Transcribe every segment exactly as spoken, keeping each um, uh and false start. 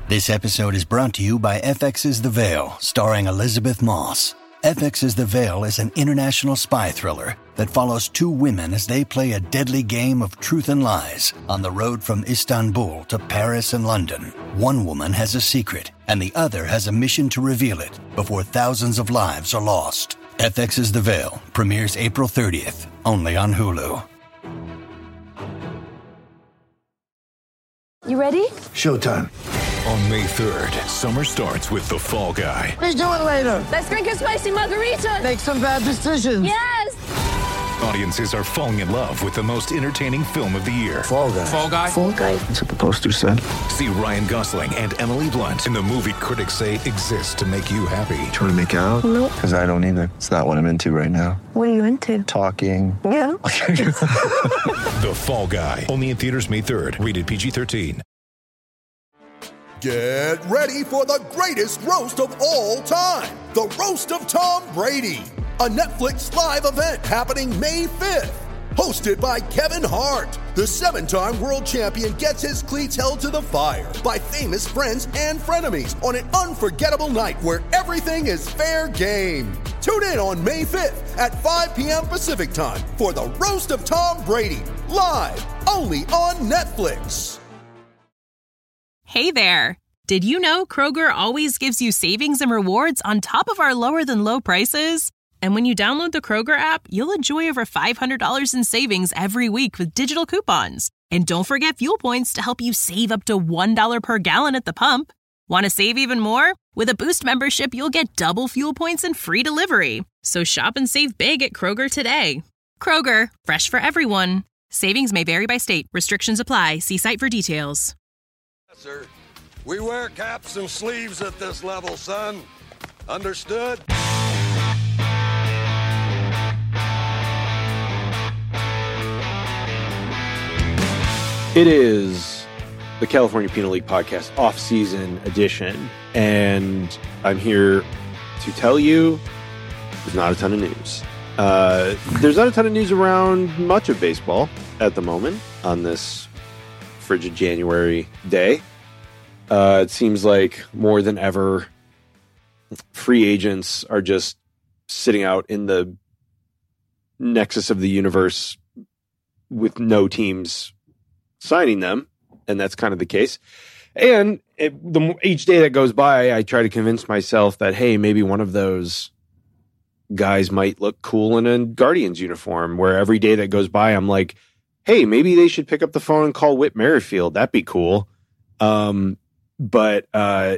This episode is brought to you by F X's The Veil, starring Elizabeth Moss. F X's The Veil is an international spy thriller that follows two women as they play a deadly game of truth and lies on the road from Istanbul to Paris and London. One woman has a secret, and the other has a mission to reveal it before thousands of lives are lost. F X's The Veil premieres April thirtieth, only on Hulu. You ready? Showtime. On May third, summer starts with The Fall Guy. Let's do it later. Let's drink a spicy margarita. Make some bad decisions. Yes! Audiences are falling in love with the most entertaining film of the year. Fall Guy. Fall Guy? Fall Guy. That's what the poster said. See Ryan Gosling and Emily Blunt in the movie critics say exists to make you happy. Trying to make it out? Nope. Because I don't either. It's not what I'm into right now. What are you into? Talking. Yeah. The Fall Guy. Only in theaters May third. Rated P G thirteen. Get ready for the greatest roast of all time. The Roast of Tom Brady. A Netflix live event happening May fifth. Hosted by Kevin Hart. The seven-time world champion gets his cleats held to the fire by famous friends and frenemies on an unforgettable night where everything is fair game. Tune in on May fifth at five p.m. Pacific time for the Roast of Tom Brady. Live only on Netflix. Hey there! Did you know Kroger always gives you savings and rewards on top of our lower-than-low prices? And when you download the Kroger app, you'll enjoy over five hundred dollars in savings every week with digital coupons. And don't forget fuel points to help you save up to one dollar per gallon at the pump. Want to save even more? With a Boost membership, you'll get double fuel points and free delivery. So shop and save big at Kroger today. Kroger, fresh for everyone. Savings may vary by state. Restrictions apply. See site for details. Sir, we wear caps and sleeves at this level, son. Understood? It is the California Penal League Podcast off-season edition, and I'm here to tell you there's not a ton of news. Uh, there's not a ton of news around much of baseball at the moment on this frigid January day. Uh, it seems like more than ever, free agents are just sitting out in the nexus of the universe with no teams signing them, and that's kind of the case. And it, the, each day that goes by, I try to convince myself that, hey, maybe one of those guys might look cool in a Guardians uniform, where every day that goes by, I'm like, hey, maybe they should pick up the phone and call Whit Merrifield. That'd be cool. Um, but uh,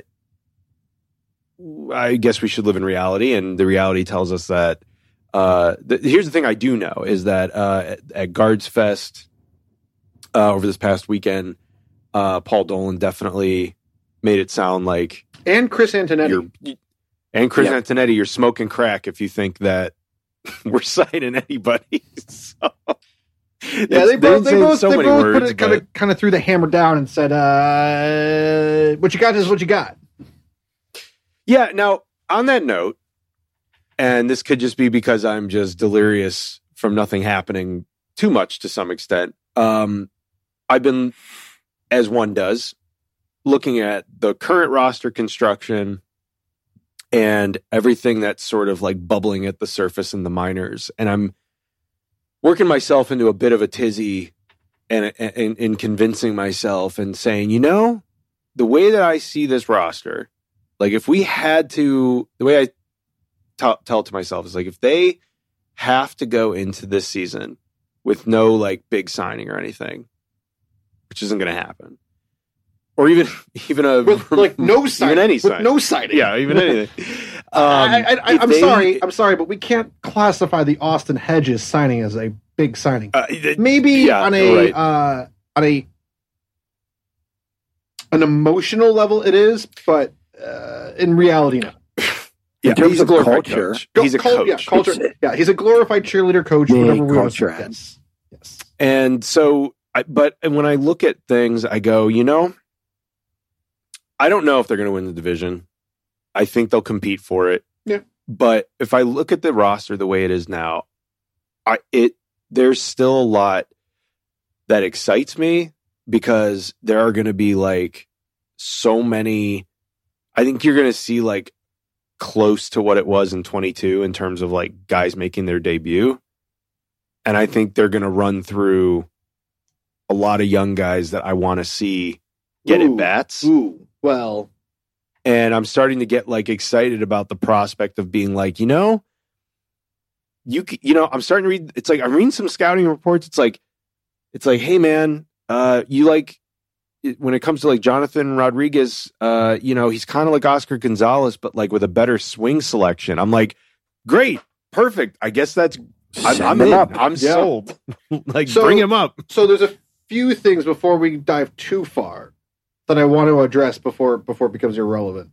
I guess we should live in reality, and the reality tells us that uh, the, here's the thing I do know is that uh, at, at Guards Fest uh, over this past weekend, uh, Paul Dolan definitely made it sound like, and Chris Antonetti, you're, and Chris yep. Antonetti, you're smoking crack if you think that we're signing anybody. So. Yeah, they both they both, so they many both words, put it kind of kind of threw the hammer down and said, uh, "What you got is what you got." Yeah. Now, on that note, and this could just be because I'm just delirious from nothing happening too much to some extent. Um, I've been, as one does, looking at the current roster construction and everything that's sort of like bubbling at the surface in the minors, and I'm working myself into a bit of a tizzy and in, in convincing myself and saying, you know, the way that I see this roster, like if we had to, the way I t- tell it to myself is like, if they have to go into this season with no like big signing or anything, which isn't going to happen, or even, even a, with, like no signing, even any with signing. no signing. Yeah, even anything. Um, I, I, I, I'm they, sorry, I'm sorry, but we can't classify the Austin Hedges signing as a big signing. Uh, th- Maybe yeah, on a right. uh, on a an emotional level, it is, but uh, in reality, no. Yeah, in terms he's a of glorified culture, coach. Go, He's a cul- coach. Yeah, culture. Yeah, he's a glorified cheerleader coach. Big Whatever we culture want to head. yes. yes. And so, I, but when I look at things, I go, you know, I don't know if they're going to win the division. I think they'll compete for it. Yeah. But if I look at the roster the way it is now, I it there's still a lot that excites me because there are going to be like so many. I think you're going to see like close to what it was in twenty-two in terms of like guys making their debut. And I think they're going to run through a lot of young guys that I want to see get Ooh, at bats. Ooh, well. And I'm starting to get like excited about the prospect of being like, you know, you you know, I'm starting to read. It's like I'm reading some scouting reports. It's like, it's like, hey man, uh, you like when it comes to like Jonathan Rodriguez, uh, you know, he's kind of like Oscar Gonzalez, but like with a better swing selection. I'm like, great, perfect. I guess that's I'm, I'm in. Up. I'm yeah. sold. Like, so, bring him up. So there's a few things before we dive too far that I want to address before before it becomes irrelevant.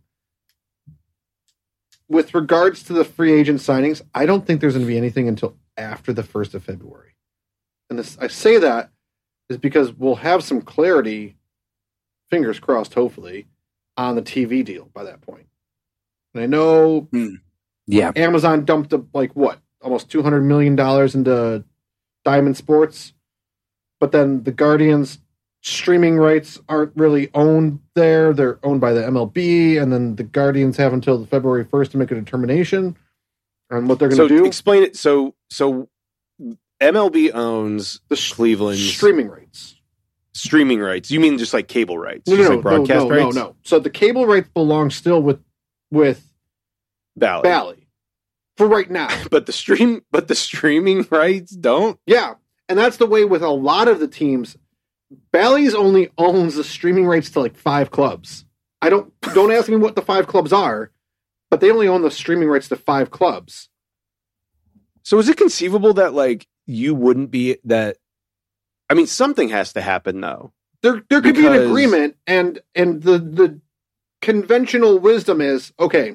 With regards to the free agent signings, I don't think there's going to be anything until after the first of February. And this, I say that is because we'll have some clarity, fingers crossed, hopefully, on the T V deal by that point. And I know mm. yeah, Amazon dumped a, like what, almost two hundred million dollars into Diamond Sports, but then the Guardians streaming rights aren't really owned there. They're owned by the M L B, and then the Guardians have until February first to make a determination on what they're going to so do. Explain it. So, so M L B owns the Cleveland's streaming rights. Streaming rights? You mean just like cable rights? No, no, just no, like broadcast no, no, rights? no, no. So the cable rights belong still with with Bally. Bally for right now. But the stream, but the streaming rights don't. Yeah, and that's the way with a lot of the teams. Bally's only owns the streaming rights to like five clubs. I don't don't ask me what the five clubs are, but they only own the streaming rights to five clubs. So is it conceivable that like you wouldn't be that? I mean, something has to happen though. There there could because... be an agreement, and and the the conventional wisdom is okay.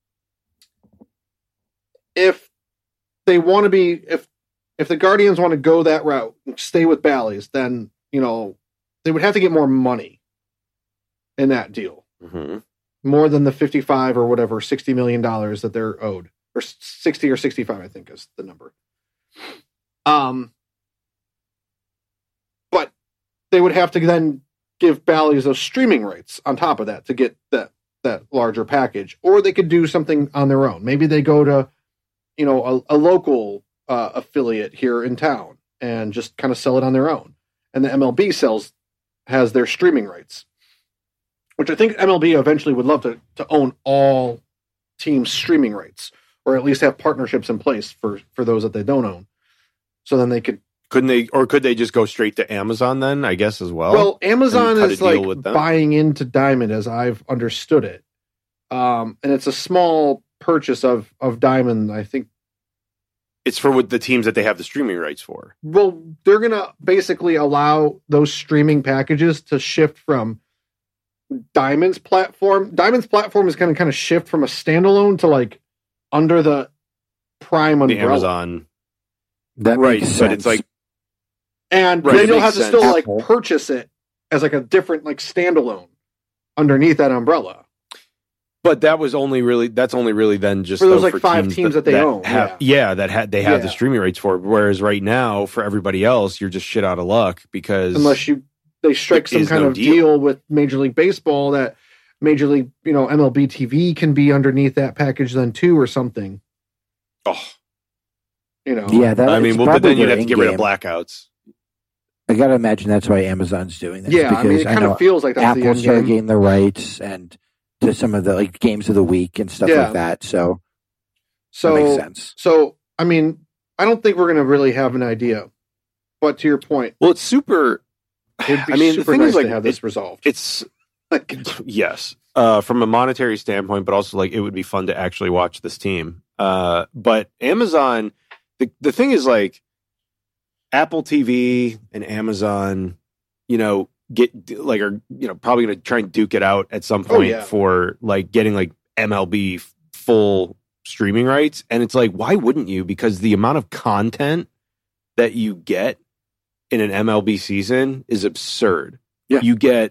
If they want to be if if the Guardians want to go that route and stay with Bally's, then you know, they would have to get more money in that deal. Mm-hmm. More than the fifty-five or whatever, sixty million dollars that they're owed. Or sixty or sixty-five, I think, is the number. Um, But they would have to then give Bally's those streaming rights on top of that to get that, that larger package. Or they could do something on their own. Maybe they go to, you know, a, a local uh, affiliate here in town and just kind of sell it on their own. And the M L B sells, has their streaming rights, which I think M L B eventually would love to, to own all teams' streaming rights, or at least have partnerships in place for, for those that they don't own. So then they could... Couldn't they, or could they just go straight to Amazon then, I guess, as well? Well, Amazon is like buying into Diamond as I've understood it. Um, and it's a small purchase of, of Diamond, I think. It's for what the teams that they have the streaming rights for. Well, they're going to basically allow those streaming packages to shift from Diamond's platform. Diamond's platform is going to kind of shift from a standalone to like under the Prime umbrella. The Amazon. That right, makes sense. But it's like, and right, then you'll have to sense. still like purchase it as like a different like standalone underneath that umbrella. But that was only really, that's only really then just for those though, like for five teams, teams that, that they that own. Have, yeah. yeah, that had they have yeah. the streaming rights for. Whereas right now, for everybody else, you're just shit out of luck because unless you they strike some kind no of deal. deal with Major League Baseball that Major League, you know, M L B T V can be underneath that package then too, or something. Oh, you know, yeah. That, I mean, well, but then you'd have to get rid of in-game. blackouts. I gotta imagine that's why Amazon's doing this. Yeah, I mean, it because kind of feels like that's Apple the end started game. getting the rights and to some of the like games of the week and stuff Yeah. like that. So, So that makes sense. So, I mean, I don't think we're going to really have an idea. But to your point, Well, it's super. it'd be I mean, the super thing nice is, like, to have this it- resolved. It's Like, yes, uh, from a monetary standpoint, but also like it would be fun to actually watch this team. Uh, but Amazon, the the thing is like Apple T V and Amazon, you know, get like are you know probably going to try and duke it out at some Oh, point yeah. for like getting like M L B f- full streaming rights, and it's like why wouldn't you? Because the amount of content that you get in an M L B season is absurd. Yeah. You get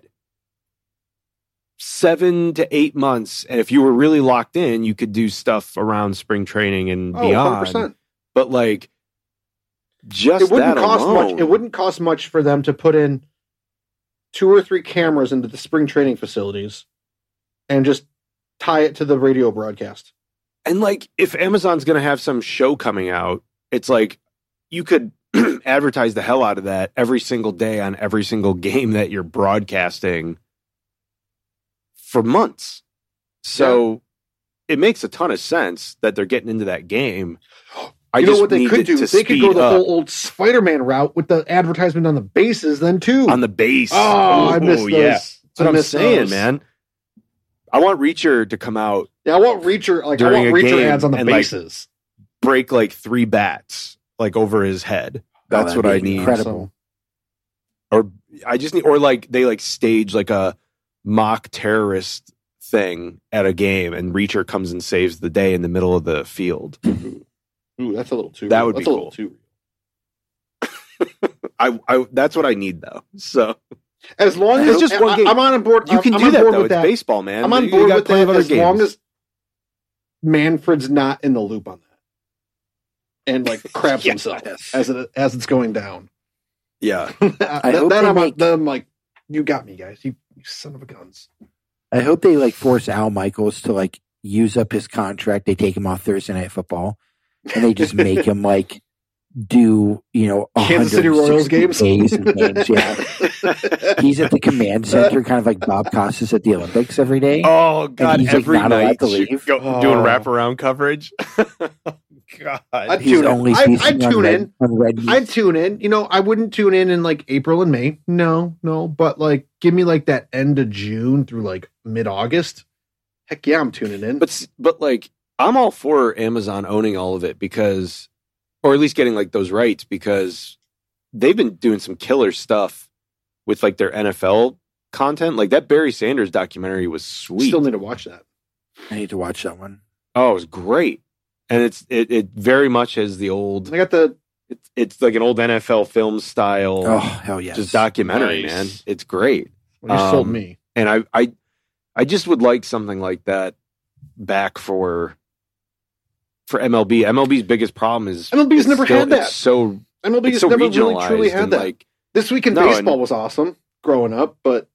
seven to eight months, and if you were really locked in, you could do stuff around spring training and oh, beyond. one hundred percent. But like, just It wouldn't that cost alone, much. It wouldn't cost much for them to put in two or three cameras into the spring training facilities and just tie it to the radio broadcast. And like, if Amazon's going to have some show coming out, it's like you could advertise the hell out of that every single day on every single game that you're broadcasting for months. So yeah. It makes a ton of sense that they're getting into that game. I you just know what they could do? They could go the up. whole old Spider-Man route with the advertisement on the bases then too. On the base. Oh, Ooh, I missed those. Yeah. That's what I I'm saying, those. man. I want Reacher to come out. Yeah, I want Reacher like I during want a Reacher game ads on the and, bases. Like, break like three bats like over his head. That's oh, what I need. Incredible. Or I just need, or like they like stage like a mock terrorist thing at a game, and Reacher comes and saves the day in the middle of the field. Ooh, that's a little too. That real. would that's be a cool. little too. I, I, that's what I need though. So as long as it's just one I, game, I'm on board. You can I'm do on that board though. with It's that. baseball, man. I'm on You board got with plenty that of other as games. long as Manfred's not in the loop on that, and like craps Yes. himself as it as it's going down. Yeah, I hope then they I'm, make- then I'm like, you got me, guys. You, you son of a guns. I hope they like force Al Michaels to like use up his contract. They take him off Thursday Night Football, and they just make him like do you know Kansas City Royals games. days of games. Yeah, he's at the command center, kind of like Bob Costas at the Olympics every day. Oh God! he's, like, Every not allowed night, to you leave. go, Oh. doing wraparound coverage. God, I'd He's tune in. only I, feasting I'd on tune red, in. on red meat. I'd tune in. You know, I wouldn't tune in in like April and May. No, no. But like, give me like that end of June through like mid August. Heck yeah, I'm tuning in. But s- but like I'm all for Amazon owning all of it because, or at least getting like those rights because they've been doing some killer stuff with like their N F L content. Like that Barry Sanders documentary was sweet. Still need to watch that. I need to watch that one. Oh, it was great, and it's it, it very much is the old. I got the. It's it's like an old N F L film style. Oh hell yes! Just documentary, Nice. man. It's great. Well, you sold Um, me. And I, I, I just would like something like that back for for M L B. M L B's biggest problem is M L B's it's never still- had that. it's so M L B it's has so never really regionalized truly had and, that. like, This Week in No, Baseball and- was awesome growing up, but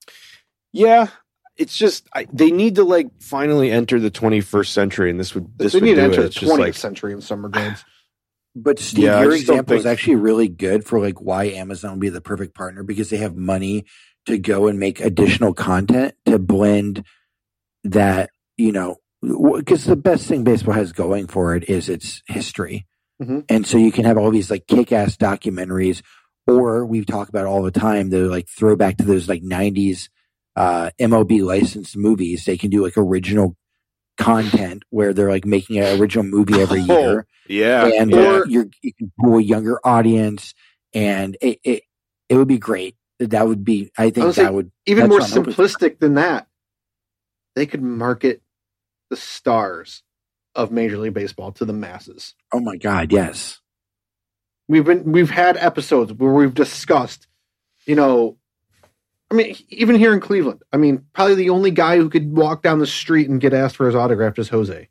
yeah, it's just I, they need to like finally enter the twenty-first century, and this would this they would need to do enter it. the It's just twentieth like century in some regards. But Steve, Yeah, I your just don't example is think- actually really good for like why Amazon would be the perfect partner because they have money to go and make additional content to blend that, you know, because the best thing baseball has going for it is its history. Mhm. And so you can have all these like kick-ass documentaries, or we've talked about all the time, the like throwback to those like nineties uh, M L B licensed movies. They can do like original content where they're like making an original movie every Oh, year. yeah, And yeah. uh, you're, you can pull a younger audience, and it, it it would be great. That would be, I think Honestly, that would Even that's more what I'm hoping for. simplistic than that, they could market the stars of Major League Baseball to the masses. Oh my God, yes. We've been we've had episodes where we've discussed, you know, I mean, even here in Cleveland, I mean, probably the only guy who could walk down the street and get asked for his autograph is Jose.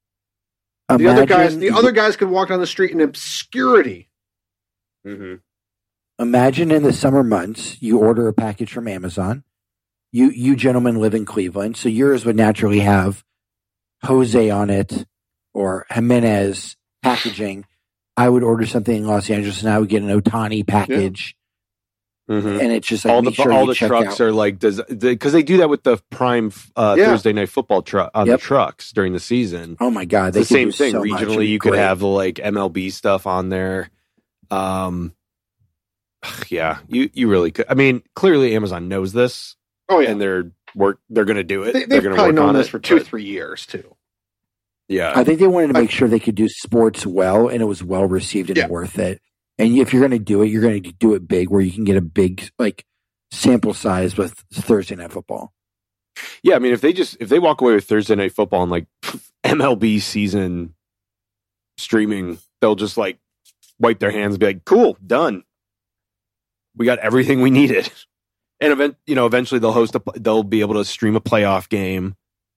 The other guys, the other guys could walk down the street in obscurity. Mm-hmm. Imagine in the summer months, you order a package from Amazon. You you gentlemen live in Cleveland, so yours would naturally have Jose on it or Jimenez packaging. I would order something in Los Angeles, and I would get an Otani package. Mhm. And it's just like all make the sure all you the check trucks out. are like does because they do that with the prime uh, Yeah. Thursday night football truck on Yep. the trucks during the season. Oh my God, It's they the could same do thing. so much. It'd Regionally, be you could great. have the like M L B stuff on there. Um, yeah, you you really could. I mean, clearly Amazon knows this, Oh yeah, and they're work. They're going to do it. they, They're they've going to probably work known on this it for two, but- three years too. Yeah, I think they wanted to make sure they could do sports well, and it was well received and Yeah. worth it. And if you're going to do it, you're going to do it big, where you can get a big like sample size with Thursday Night Football. yeah. I mean, if they just if they walk away with Thursday night football and like M L B season streaming, they'll just like wipe their hands and be like, "Cool, done. We got everything we needed." And event, you know, eventually they'll host a, they'll be able to stream a playoff game.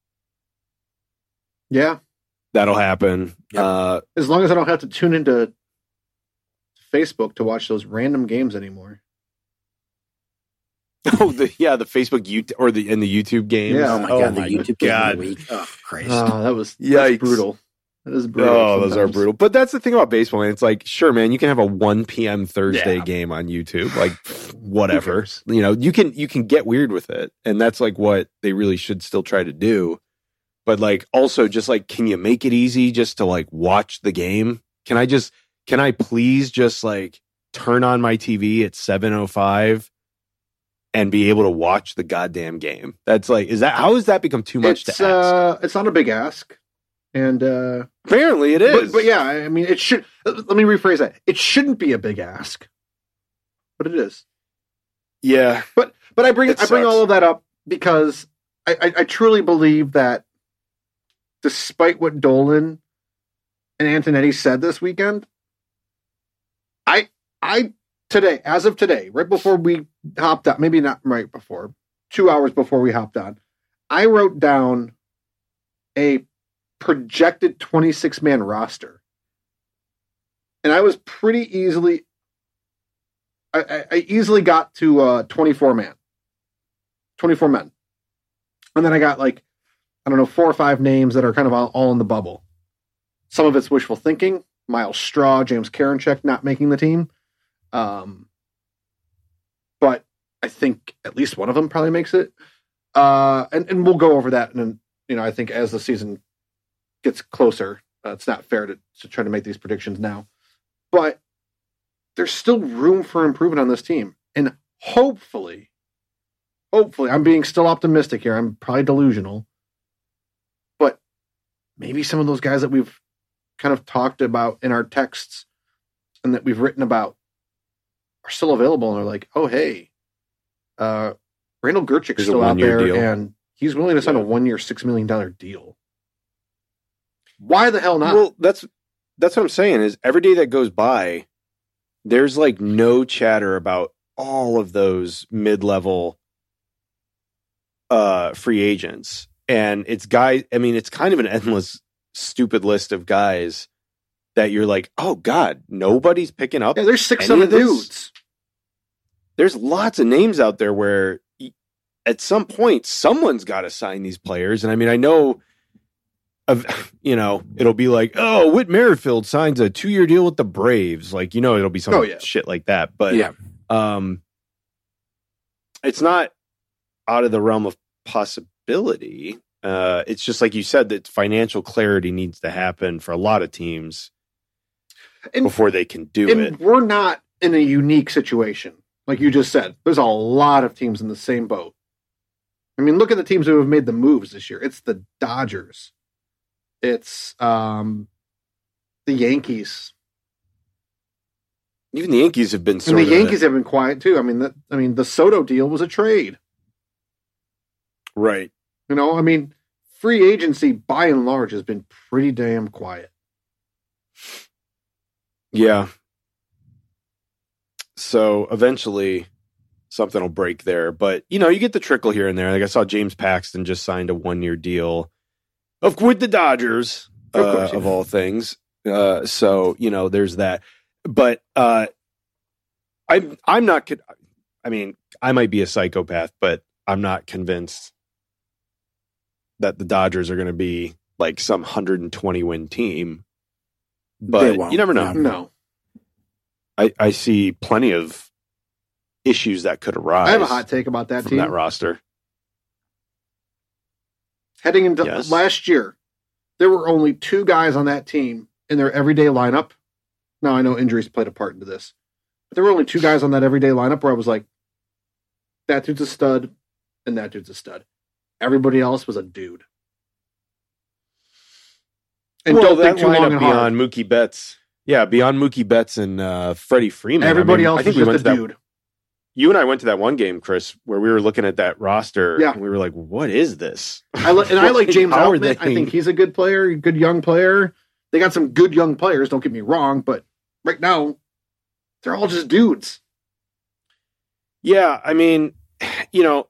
Yeah, That'll happen. Yep. Uh, as long as I don't have to tune into Facebook to watch those random games anymore. Oh, the yeah, the Facebook YouTube or the in the YouTube games. Yeah. Oh my god, the YouTube game of the week. Oh Christ. Oh, that was Yikes. that's brutal. That is brutal. Oh, those are sometimes. brutal. But that's the thing about baseball, man. It's like, sure, man, you can have a one p.m. Thursday Yeah. game on YouTube, like whatever. You know, you can you can get weird with it, and that's like what they really should still try to do. But like, also, just like, can you make it easy just to like watch the game? Can I just can I please just like turn on my T V at seven oh five and be able to watch the goddamn game? That's like, is that how has that become too much It's to ask? uh, it's not a big ask, and uh, Apparently, it is. but, but yeah, I mean, it should. Let me rephrase that. It shouldn't be a big ask, but it is. Yeah, But but I bring It I bring sucks. all of that up because I, I, I truly believe that despite what Dolan and Antonetti said this weekend, I I today, as of today, right before we hopped on, maybe not right before, two hours before we hopped on, I wrote down a projected twenty-six man roster. And I was pretty easily I, I, I easily got to uh, twenty-four man. twenty-four men. And then I got like, I don't know, four or five names that are kind of all, all in the bubble. Some of it's wishful thinking. Miles Straw, James Karinchak not making the team. Um, but I think at least one of them probably makes it. Uh, and, and we'll go over that. And, you know, I think as the season gets closer, uh, it's not fair to, to try to make these predictions now. But there's still room for improvement on this team. And hopefully, hopefully, I'm being still optimistic here. I'm probably delusional. But maybe some of those guys that we've kind of talked about in our texts and that we've written about are still available. And they're like, oh, hey, uh, Randall Gerchik's There's a still out one-year there deal. and he's willing to sign Yeah. a one-year, six million dollars deal. Why the hell not? Well, that's that's what I'm saying is every day that goes by, there's like no chatter about all of those mid-level uh, free agents. And it's guys, I mean, it's kind of an endless, stupid list of guys that you're like, oh God, nobody's picking up. Yeah, there's six, any seven of this? dudes. There's lots of names out there where y- at some point someone's got to sign these players. And I mean, I know of, you know, it'll be like, oh, Whit Merrifield signs a two year deal with the Braves. Like, you know, it'll be some Oh, yeah. shit like that. But Yeah. um, it's not out of the realm of possibility. Uh, it's just like you said, that financial clarity needs to happen for a lot of teams And- before they can do and it. we're not in a unique situation. Like you just said, there's a lot of teams in the same boat. I mean, look at the teams who have made the moves this year. It's the Dodgers. It's um, the Yankees. Even the Yankees have been And sort the of Yankees have been quiet too. I mean, the, I mean, the Soto deal was a trade. right. You know, I mean, free agency by and large has been pretty damn quiet. Yeah. So eventually something will break there. But, you know, you get the trickle here and there. Like I saw James Paxton just signed a one year deal of with the Dodgers, Of uh, course, yeah. of all things. Uh, so, you know, there's that. But uh, I'm, I'm not, con- I mean, I might be a psychopath, but I'm not convinced that the Dodgers are going to be like some one hundred twenty win team. They But won't, you never know. no. No, I, I see plenty of issues that could arise. I have a hot take about that from team. that roster. Heading into Yes. last year, there were only two guys on that team in their everyday lineup. Now, I know injuries played a part into this, but there were only two guys on that everyday lineup where I was like, that dude's a stud, and that dude's a stud. Everybody else was a dude. And well, don't that think too long lineup and hard. beyond Mookie Betts, yeah, beyond Mookie Betts and uh, Freddie Freeman. Everybody I mean, else I think was we just went a to that. dude. You and I went to that one game, Chris, where we were looking at that roster. Yeah. And we were like, "What is this?" I li- and I like James How are Outman. I they- think he's a good player, a good young player. They got some good young players, don't get me wrong, but right now, they're all just dudes. Yeah, I mean, you know,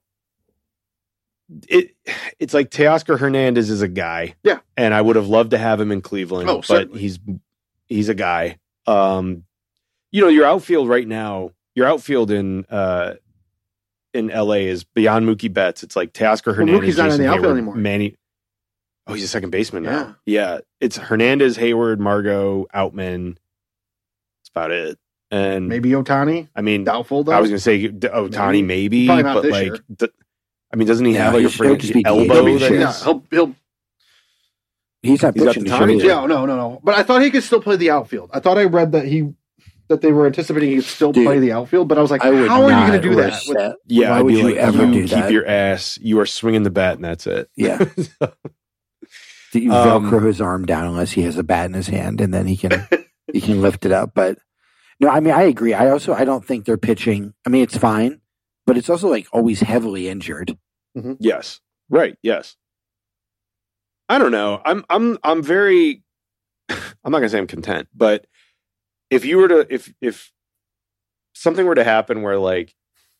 it it's like Teoscar Hernandez is a guy. Yeah. And I would have loved to have him in Cleveland, Oh, but certainly. he's he's a guy. Um, you know, your outfield right now, your outfield in uh in L A is beyond Mookie Betts. It's like Teoscar Hernandez, Mookie's not in Jason the outfield Hayward, anymore. Manny. Oh, he's a second baseman now. Yeah, yeah. It's Hernandez, Hayward, Margot, Outman. That's about it. And maybe Ohtani. I mean, doubtful though. I was going to say Ohtani, maybe, Probably not but this like, year. d- I mean, doesn't he Yeah, have like a he's- he'll freaking just be elbow? D H. that Yeah, is- he'll he'll. He's not He's got pitching the this time, year. Yeah, no, no, no. But I thought he could still play the outfield. I thought I read that he that they were anticipating he could still Dude, play the outfield. But I was like, I would how are you going not to do that? risk With, that. Yeah, Why I'd would be you like, ever you do keep that? your ass. You are swinging the bat, and that's it. Yeah. That you Um, velcro his arm down unless he has a bat in his hand, and then he can he can lift it up. But no, I mean I agree. I also I don't think they're pitching. I mean it's fine, but it's also like always heavily injured. Yes. Right. Yes. I don't know. I'm I'm I'm very I'm not gonna say I'm content, but if you were to if if something were to happen where like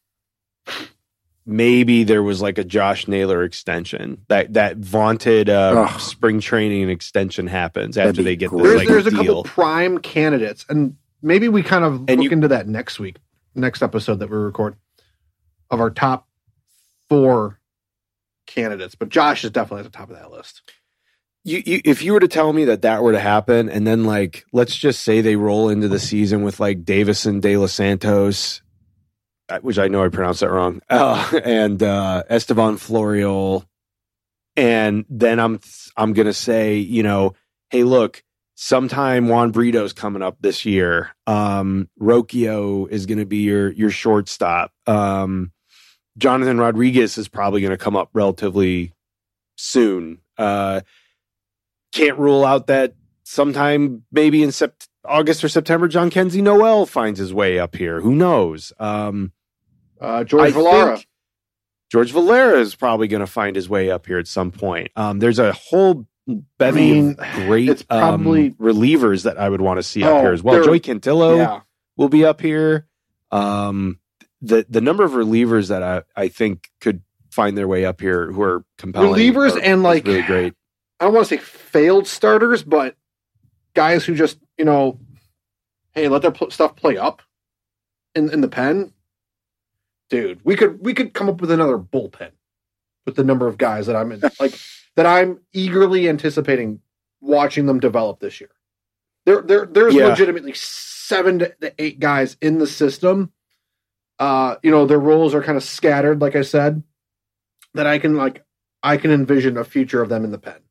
maybe there was like a Josh Naylor extension, that that vaunted uh, Ugh. spring training extension happens That'd after be they get great. this there's like there's a deal. couple prime candidates, and maybe we kind of And look you- into that next week, next episode that we record of our top four candidates. But Josh is definitely at the top of that list. You, you, if you were to tell me that that were to happen, and then like, let's just say they roll into the season with like Davison De Los Santos, uh, which I know I pronounced that wrong, uh, and uh, Estevan Florial, and then I'm I'm gonna say, you know, hey, look, sometime Juan Brito's coming up this year. Um, Rocchio is gonna be your your shortstop. Um, Jonathan Rodriguez is probably gonna come up relatively soon. Uh, Can't rule out that sometime maybe in sept- August or September, John Kenzie Noel finds his way up here. Who knows? Um, Uh, George I Valera. think George Valera is probably going to find his way up here at some point. Um, there's a whole bevy I mean, of great it's probably- um, relievers that I would want to see up Oh, here as well. they're- Joey Cantillo Yeah. will be up here. Um, the the number of relievers that I, I think could find their way up here who are compelling. Relievers are- and, is like, really great. I don't want to say failed starters, but guys who just, you know, hey, let their pl- stuff play up in, in the pen. Dude, we could we could come up with another bullpen with the number of guys that I'm in, like that I'm eagerly anticipating watching them develop this year. There, there, there's Yeah. legitimately seven to eight guys in the system. Uh, you know, their roles are kind of scattered, like I said, that I can like I can envision a future of them in the pen.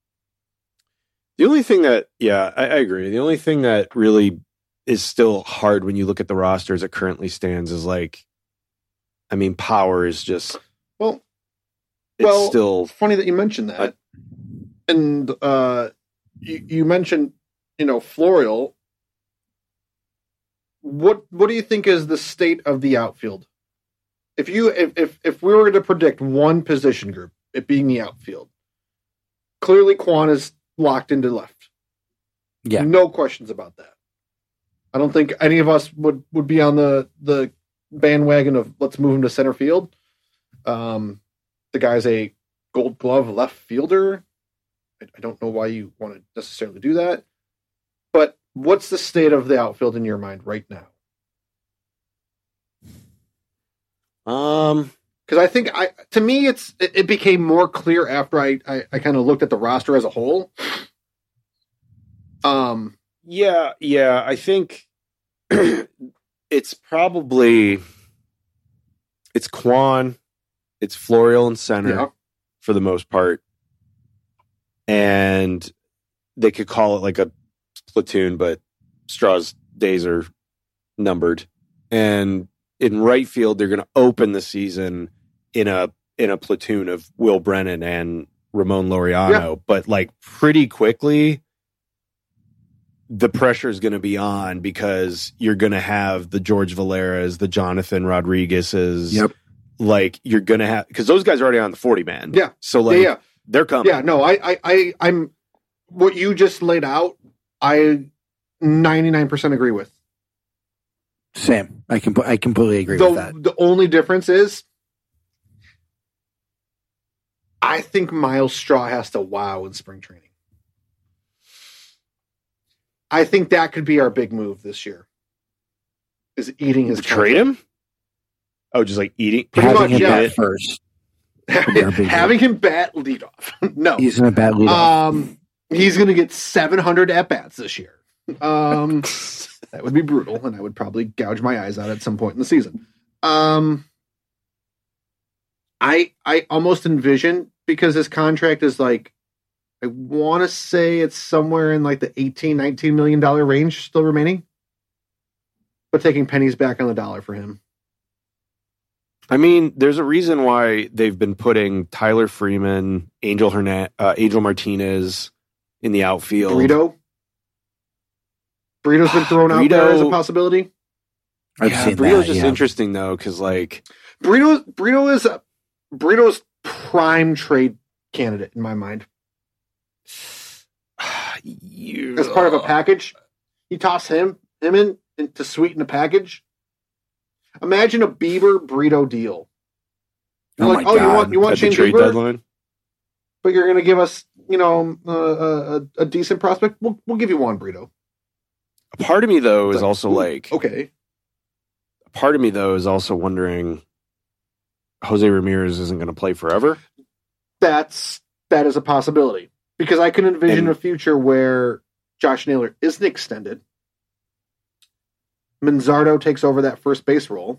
The only thing that, yeah, I, I agree. The only thing that really is still hard when you look at the roster as it currently stands is like, I mean, power is just, Well, it's well, still, funny that you mentioned that. I- and uh, you, you mentioned, you know, Florial. What what do you think is the state of the outfield? If you if if, if we were to predict one position group, it being the outfield, clearly Quan is locked into left. Yeah. No questions about that. I don't think any of us would, would be on the, the bandwagon of let's move him to center field. Um, the guy's a Gold Glove left fielder. I, I don't know why you want to necessarily do that. But what's the state of the outfield in your mind right now? um, Because I think I to me it's it, it became more clear after I I, I kind of looked at the roster as a whole. Um, yeah, yeah, I think it's probably, it's Quan, it's Florial in center Yeah. for the most part. And they could call it like a platoon, but Straw's days are numbered. And in right field, they're going to open the season in a in a platoon of Will Brennan and Ramon Laureano, Yeah. but like pretty quickly, the pressure is going to be on because you're going to have the George Valeras, the Jonathan Rodriguez's. Yep. Like you're going to have, because those guys are already on the forty man. Yeah. So like yeah, yeah. they're coming. Yeah, no, I, I, I, I'm what you just laid out. I ninety-nine percent agree with. Same. I can I completely agree The with that. the only difference is, I think Miles Straw has to wow in spring training. I think that could be our big move this year. Is eating his Trade him? Oh, just like eating, Pretty having much, him yeah. bat first. Having him bat leadoff. No. He's going to bat leadoff. Um, he's going to get seven hundred at-bats this year. Um, that would be brutal, and I would probably gouge my eyes out at some point in the season. Um, I I almost envision, because his contract is like, I want to say it's somewhere in like the eighteen, nineteen million dollars range still remaining, but taking pennies back on the dollar for him. I mean, there's a reason why they've been putting Tyler Freeman, Angel Hernan, uh, Angel Martinez in the outfield. Burrito? Burrito's been thrown out there as a possibility. I've yeah, seen Burrito's that, just yeah. interesting though, because like Burrito, Burrito is a, Burrito's prime trade candidate in my mind. you, As part of a package, you toss him him in, in to sweeten the package. Imagine a Bieber Burrito deal. You're Oh like, my oh, you God. want you want at the Shane trade Bieber, deadline. but you're going to give us, you know, uh, a, a decent prospect. We'll we'll give you Juan Burrito. A part of me though is Like, also ooh, like, okay, a part of me though is also wondering, Jose Ramirez isn't going to play forever. that's that is a possibility, because I can envision And- a future where Josh Naylor isn't extended. Manzardo takes over that first base role.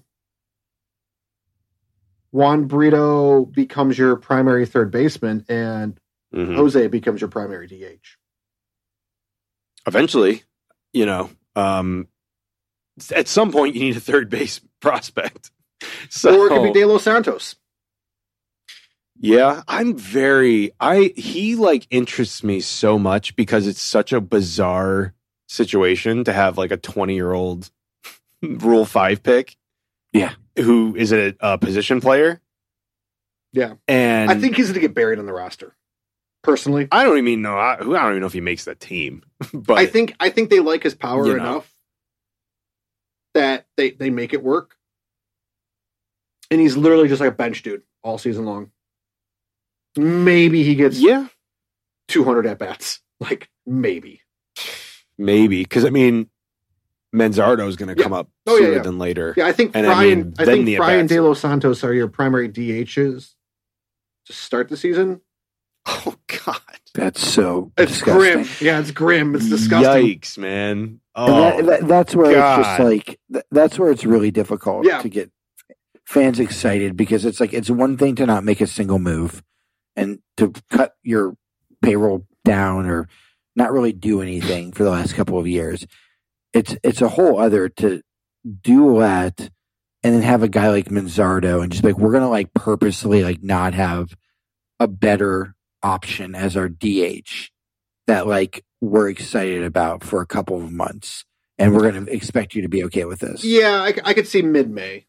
Juan Burrito becomes your primary third baseman, and Mhm. Jose becomes your primary D H. Eventually, you know, um, at some point you need a third base prospect. So Or it could be De Los Santos. yeah, I'm very I he like interests me so much because it's such a bizarre situation to have like a twenty year old Rule Five pick, Yeah. who is a, a position player. Yeah, And I think he's going to get buried on the roster. Personally, I don't even know. I, I don't even know if he makes that team. But I think I think they like his power You know. enough that they they make it work. And he's literally just like a bench dude all season long. Maybe he gets yeah, two hundred at bats. Like maybe. maybe because I mean, Manzardo is going to Yeah. come up Oh, yeah, sooner yeah. than later. Yeah, I think And Fry I mean, and I, then think the Fry and at-bats. De Los Santos are your primary D Hs to start the season. Oh God, That's so It's disgusting. grim. Yeah, it's grim. It's disgusting. Yikes, man! And Oh, that, that, that's where God. it's just like th- that's where it's really difficult Yeah. to get fans excited, because it's like it's one thing to not make a single move and to cut your payroll down or not really do anything for the last couple of years. It's it's a whole other to do that and then have a guy like Manzardo and just be like, we're gonna like purposely like not have a better option as our D H that like we're excited about for a couple of months, and we're going to expect you to be okay with this. Yeah, I, I could see mid-May.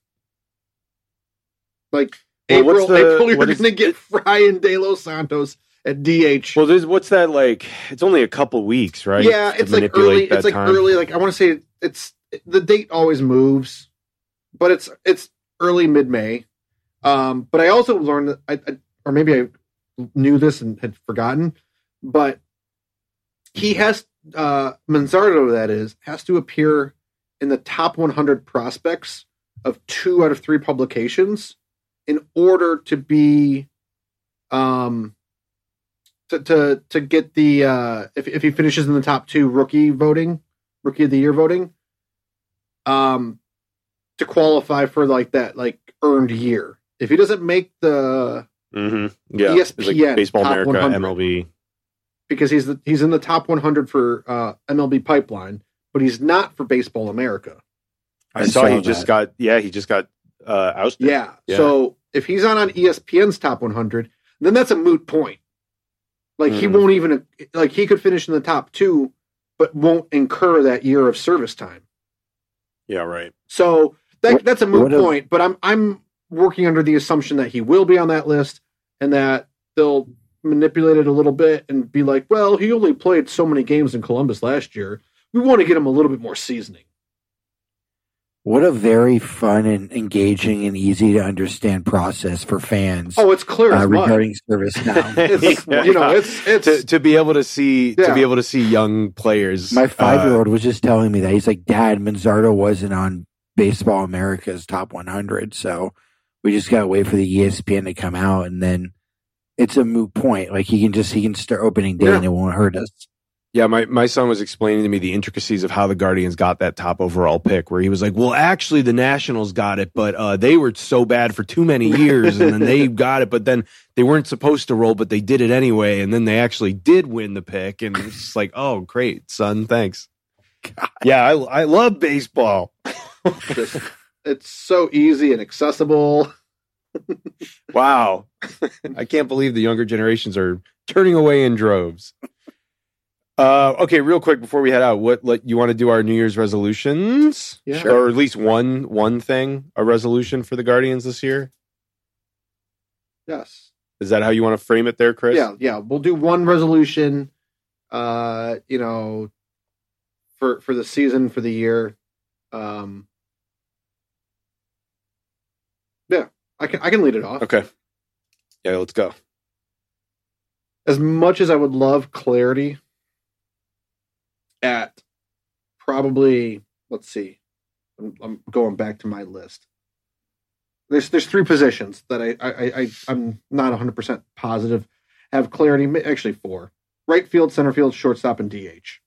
Like Well, what's April, the- April, you're what going is- to get Fry and De Los Santos at D H. well, there's what's that like? It's only a couple weeks, right? yeah, to it's like manipulate early. that It's like time? early. Like I want to say it's the date always moves, but it's it's early mid-May. Um, but I also learned that, I, I, or maybe I knew this and had forgotten, but he has uh, Manzardo, that is, has to appear in the top one hundred prospects of two out of three publications in order to be, um, to to to get the uh, if if he finishes in the top two rookie voting, rookie of the year voting, um, to qualify for like that like earned year. If he doesn't make the Mm-hmm. Yeah, E it's S P N like Baseball top America, one hundred. M L B. because he's the, he's in the top one hundred for uh, M L B Pipeline, but he's not for Baseball America. I, I saw, saw he just that. got yeah, he just got uh, ousted. Yeah. Yeah. So if he's on on E S P N's top one hundred, then that's a moot point. Like he Mhm. won't even like he could finish in the top two, but won't incur that year of service time. yeah, right. So that What- that's a moot what if- point. But I'm I'm working under the assumption that he will be on that list and that they'll manipulate it a little bit and be like, well, he only played so many games in Columbus last year. We want to get him a little bit more seasoning. What a very fun and engaging and easy to understand process for fans Oh, it's clear uh, as mud. regarding service now. It's, you know, it's it's to to be able to see to Yeah. be able to see young players. My five year uh, old was just telling me that he's like, Dad, Manzardo wasn't on Baseball America's top one hundred. So we just got to wait for the E S P N to come out, and then it's a moot point. Like he can just, he can start opening day yeah. and it won't hurt us. Yeah, my, my son was explaining to me the intricacies of how the Guardians got that top overall pick, where he was like, well, actually the Nationals got it, but uh, they were so bad for too many years, and then they got it, but then they weren't supposed to roll, but they did it anyway, and then they actually did win the pick, and it's just like, oh, great, son, thanks. God. Yeah, I, I love baseball. It's so easy and accessible. Wow. I can't believe the younger generations are turning away in droves. Uh, okay, real quick before we head out, what let you want to do our New Year's resolutions? Yeah. Sure. Or at least one one thing, a resolution for the Guardians this year? Yes. Is that how you want to frame it there, Chris? Yeah, yeah. We'll do one resolution, uh, you know, for for the season, for the year. Um, yeah, I can I can lead it off. Okay. Yeah, let's go. As much as I would love clarity at probably, let's see, I'm, I'm going back to my list. There's there's three positions that I I, I I'm not one hundred percent positive have clarity. Actually, four: right field, center field, shortstop, and D H.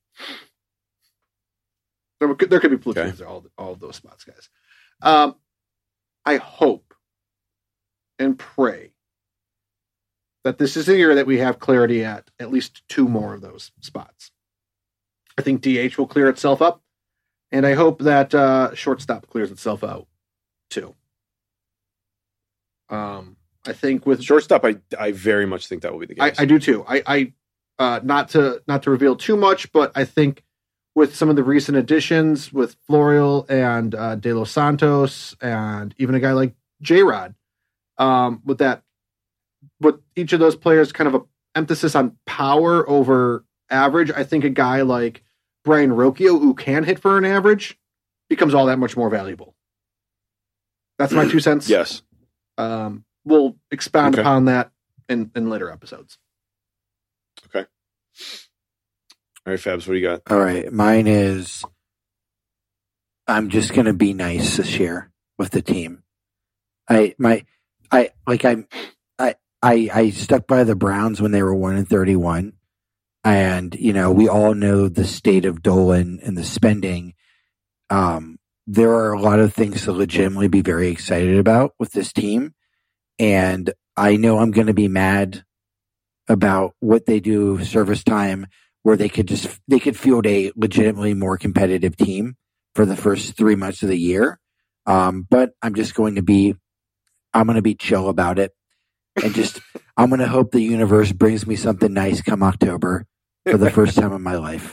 There could, there could be platoons okay. all all of those spots, guys. Um, I hope and pray that this is a year that we have clarity at at least two more of those spots. I think D H will clear itself up, and I hope that uh, shortstop clears itself out too. Um, I think with shortstop, I I very much think that will be the case. I, I do too. I, I uh, not to not to reveal too much, but I think with some of the recent additions with Florial and uh, De Los Santos, and even a guy like J-Rod, um, with that, with each of those players, kind of a emphasis on power over average. I think a guy like Brian Rocchio, who can hit for an average, becomes all that much more valuable. That's my two cents. Yes. Um, we'll expound okay. upon that in, in later episodes. Okay. All right, Fabs, what do you got? All right. Mine is I'm just going to be nice this year with the team. I, my, I, like, I'm, I, I, I stuck by the Browns when they were one and thirty-one. And, you know, we all know the state of Dolan and the spending. Um, there are a lot of things to legitimately be very excited about with this team. And I know I'm going to be mad about what they do service time, where they could just, they could field a legitimately more competitive team for the first three months of the year. Um, but I'm just going to be, I'm going to be chill about it. And just, I'm going to hope the universe brings me something nice come October for the first time in my life.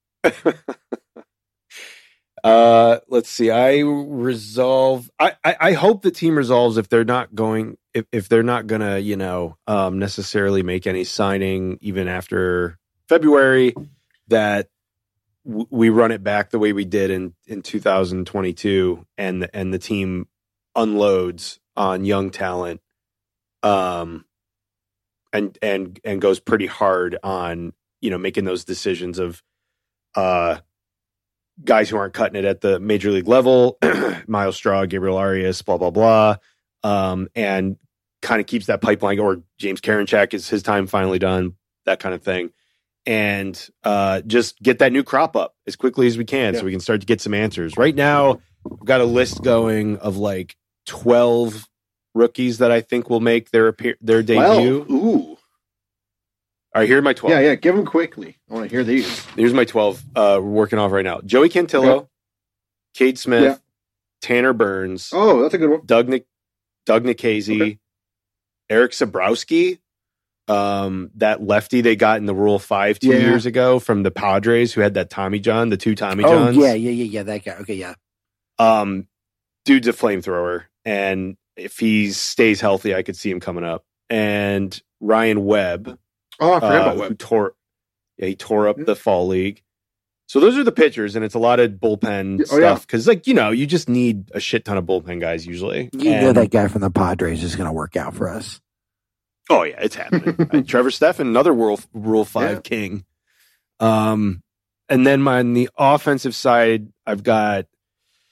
Uh, let's see. I resolve. I, I, I hope the team resolves if they're not going, if, if they're not going to, you know, um, necessarily make any signing even after February, that w- we run it back the way we did in, in two thousand twenty-two, and the, and the team unloads on young talent, um, and, and, and goes pretty hard on, you know, making those decisions of, uh, guys who aren't cutting it at the major league level, Miles Straw, Gabriel Arias, blah, blah, blah. Um, and kind of keeps that pipeline going. Or James Karinchak, is his time finally done, that kind of thing. And uh, just get that new crop up as quickly as we can, yeah. so we can start to get some answers. Right now, we've got a list going of like twelve rookies that I think will make their appear- their debut. Well, ooh. All right, here are my twelve. Yeah, yeah, give them quickly. I want to hear these. Here's my twelve. Uh, we're working off right now. Joey Cantillo, yeah. Cade Smith, yeah. Tanner Burns. Oh, that's a good one. Doug Nick, Doug Nikhazy, okay. Eric Sabrowski, um, that lefty they got in the Rule Five two yeah. years ago from the Padres, who had that Tommy John, the two Tommy Johns. Oh yeah, yeah, yeah, yeah, that guy. Okay, yeah. Um, dude's a flamethrower, and if he stays healthy, I could see him coming up. And Ryan Webb. Oh, I forgot uh, about Webb. Who tore, yeah, he tore up mm-hmm. the fall league. So those are the pitchers, and it's a lot of bullpen oh, stuff because, yeah. like, you know, you just need a shit ton of bullpen guys usually. You and, know that guy from the Padres is going to work out for us. Oh yeah, it's happening. uh, Trevor Stephan, another Rule Rule Five yeah. king. Um, and then my, on the offensive side, I've got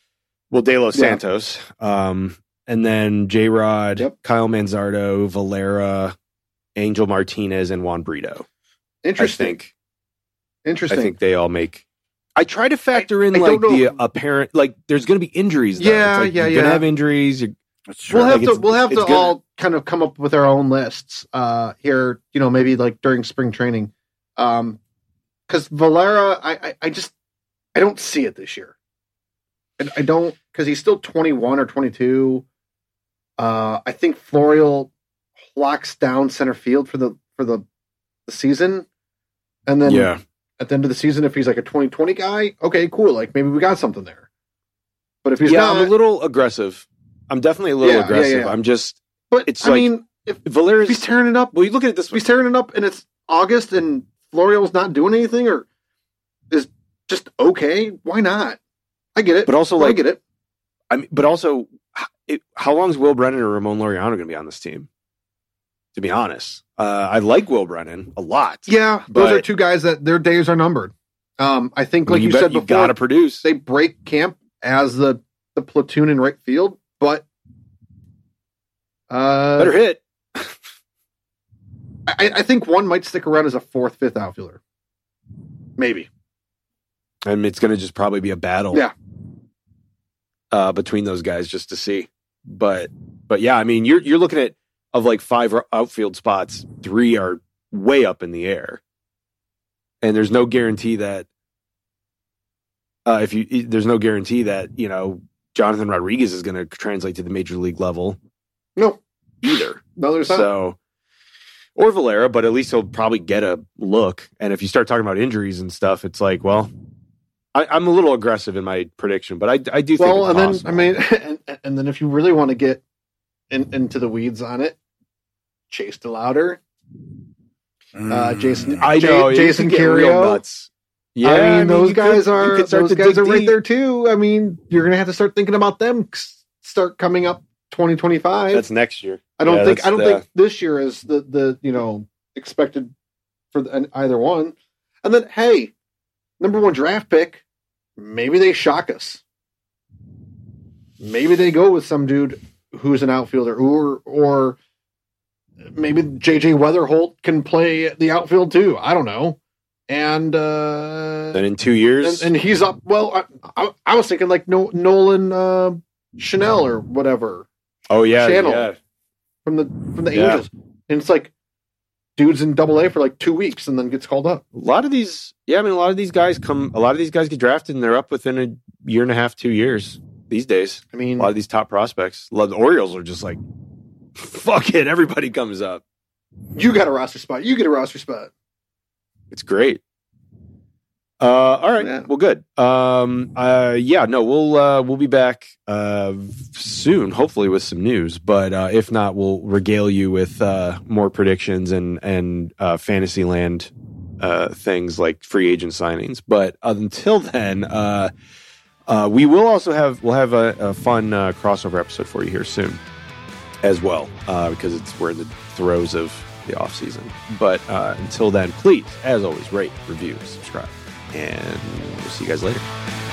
well, De Los Yeah. Santos, um, and then J Rod, Yep. Kyle Manzardo, Valera, Angel Martinez, and Juan Brito. Interesting. I think. Interesting. I think they all make. I try to factor in I like don't the know. apparent, like there's going to be injuries. Though. Yeah, It's like yeah, you're yeah. gonna have injuries. You're, We'll have Like, to it's- we'll have to it's gonna- all kind of come up with our own lists uh, here. You know, maybe like during spring training, um, because Valera, I, I I just I don't see it this year. I, I don't because he's still twenty-one or twenty-two. Uh, I think Florial locks down center field for the for the, the season, and then yeah, at the end of the season, if he's like a twenty twenty guy, okay, cool. Like maybe we got something there. But if he's yeah. not, I'm a little aggressive. I'm definitely a little Yeah, yeah, aggressive. yeah. I'm just. but it's I like- mean, if Valera's. if he's tearing it up, well, you look at it this if way. he's tearing it up and it's August and Florial's not doing anything or is just okay, why not? I get it. But also, I like, get it. I mean, but also, it, how long is Will Brennan or Ramon Laureano going to be on this team? To be honest, uh, I like Will Brennan a lot. Yeah, but- those are two guys that their days are numbered. Um, I think, I like mean, you, bet said you before, got to produce. they break camp as the, the platoon in right field, but uh, Better hit. I, I think one might stick around as a fourth, fifth outfielder. Maybe. I mean, it's going to just probably be a battle. Yeah. Uh, between those guys just to see. But, but yeah, I mean, you're, you're looking at, of like five outfield spots, three are way up in the air. And there's no guarantee that, uh, if you, there's no guarantee that, you know, Jonathan Rodriguez is going to translate to the major league level No. either. No, there's not. So, or Valera, but at least he'll probably get a look. And if you start talking about injuries and stuff, it's like, well, I, I'm a little aggressive in my prediction, but I, I do think Well, it's and possible. then, I mean, and, and then if you really want to get in, into the weeds on it, Chase DeLauder, uh, Jason, I J- know, you Jason can get real Carrio. nuts. Yeah, I mean, those you guys could- you are could start those to guys dig are right deep. there too. I mean, you're gonna have to start thinking about them. s- Start coming up twenty twenty-five. That's next year. I don't Yeah, think that's I don't the- think this year is the the you know expected for the, either one. And then hey, number one draft pick, maybe they shock us. Maybe they go with some dude who's an outfielder, or or maybe J J Weatherholt can play the outfield too. I don't know. And uh, Then in two years, and, and he's up. Well, I, I, I was thinking like no, Nolan uh, Chanel or whatever oh yeah, channel. yeah. from the from the Yeah. Angels, and it's like dude's in Double A for like two weeks and then gets called up. A lot of these, yeah, I mean, a lot of these guys come. A lot of these guys get drafted, and they're up within a year and a half, two years these days. I mean, A lot of these top prospects. A lot of the Orioles are just like, fuck it, everybody comes up. you got a roster spot. You get a roster spot. It's great. Uh, all right. Yeah. Well, good. Um, uh, yeah, no, we'll, uh, we'll be back, uh, soon, hopefully with some news, but, uh, if not, we'll regale you with, uh, more predictions and, and, uh, Fantasyland, uh, things like free agent signings. But until then, uh, uh, we will also have, we'll have a, a fun, uh, crossover episode for you here soon as well, uh, because it's, we're in the throes of the off season. But, uh, until then, please, as always, rate, review, subscribe. And we'll see you guys later.